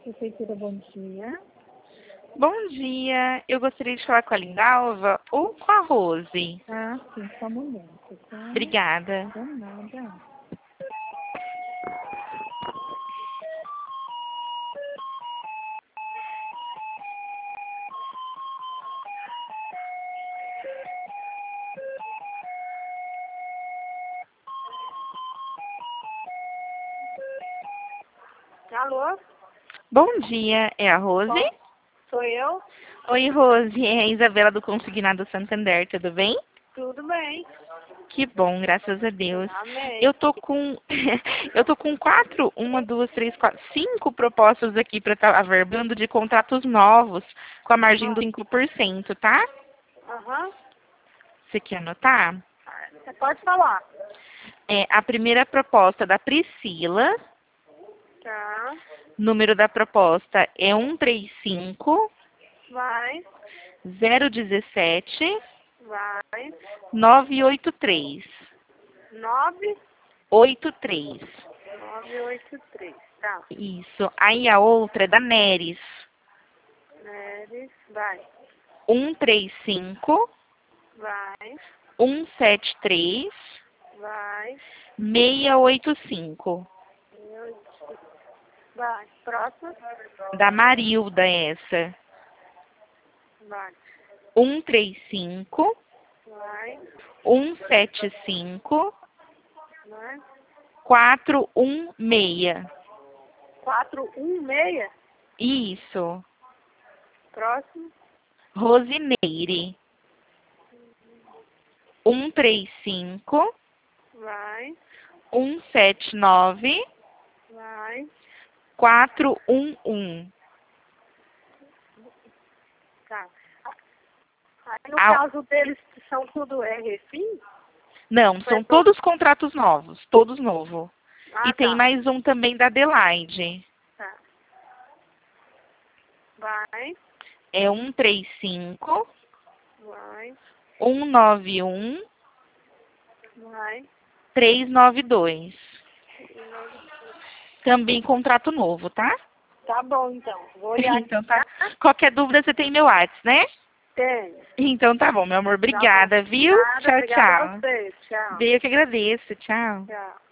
Prefeitura, bom dia. Bom dia, eu gostaria de falar com a Lindalva ou com a Rose. Ah, sim, só um momento, tá? Obrigada. De nada. Alô? Bom dia, é a Rose? Sou eu? Oi, Rose, é a Isabela do Consignado Santander, tudo bem? Tudo bem. Que bom, graças a Deus. Amém. Eu tô com eu tô com 4, 1, 2, 3, 4, 5 propostas aqui para estar averbando de contratos novos com a margem do 5%, tá? Aham. Você quer anotar? Você pode falar. É a primeira proposta da Priscila. Tá. Número da proposta é 135 Vai. 017 Vai. 983. 83. 9983. Tá. Isso. Aí a outra é da Neres. Neres. Vai. 135 Vai. 173 Vai. 685. Vai. Próximo. Da Marilda essa. Vai. 135 Vai. 175 Vai. 416. 416. Isso. Próximo. Rosineire. 135 Vai. 179 Vai. 411. Tá. Aí no Ah, caso deles são tudo RFI? não, são todos contratos novos, todos novos. Ah, E tem tá. mais um também da Adelaide. Tá. Vai. É 135 Vai. 191 Vai. 392. Também contrato novo, tá? Tá bom, então. Vou olhar. Então tá. Qualquer dúvida você tem meu WhatsApp, né? Tem. Então tá bom, meu amor. Obrigada, viu? Nada, Tchau, obrigada a tchau. você. Tchau. Eu que agradeço. Tchau. Tchau.